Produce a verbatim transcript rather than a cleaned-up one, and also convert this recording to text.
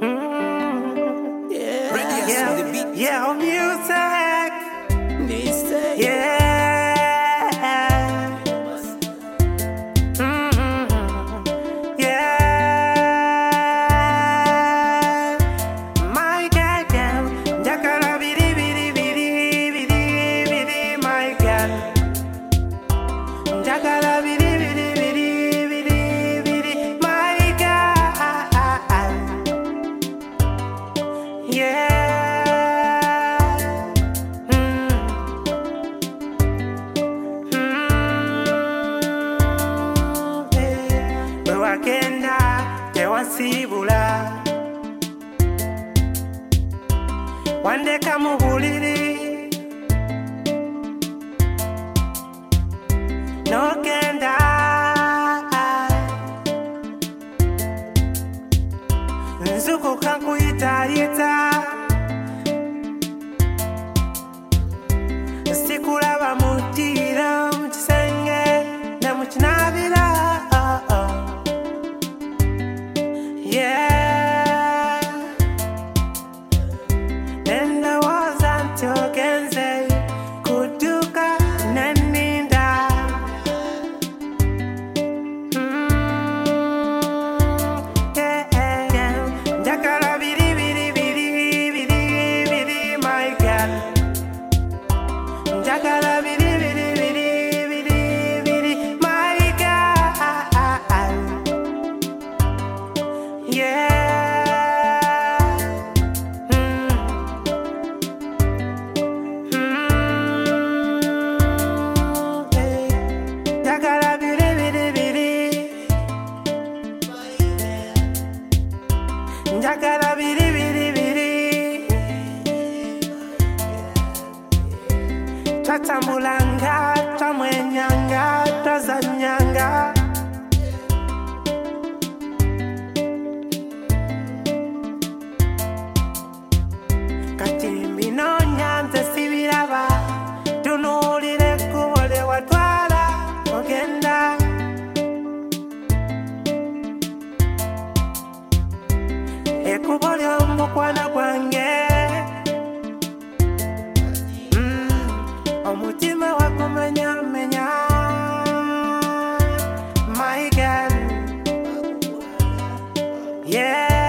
Mm, yeah, Ready yeah, on the beat. yeah, on music. Music. Yeah. Mm, yeah. My God, yeah. Jakara bidi bidi bidi bidi bidi. My God. Jakara bidi bidi bidi bidi bidi. My God. Yeah. Wagenda tewasibula wandeka mu buliri nogenda nzukuka nkuyitayita sikulaba mutira mu kisenge ne mu kinabira. Yeah, and I wasn't talking, say, could you come and mean that? Yeah, yeah, Jakara bidi bidi bidi bidi bidi, my God. Jakara bidi bidi bidi bidi bidi, my God. Yeah. Jakara bidi bidi bidi. Jakara bidi bidi bidi. Twatambulanga, twamwenyanga, twazanyanga. Kati mbinonya nze sibiraba tunuulira ekkubo lye watwala ogenda. Ekkubo ly'omukwano gwange. Mm, omutima wagumenyamenya. My God. Yeah.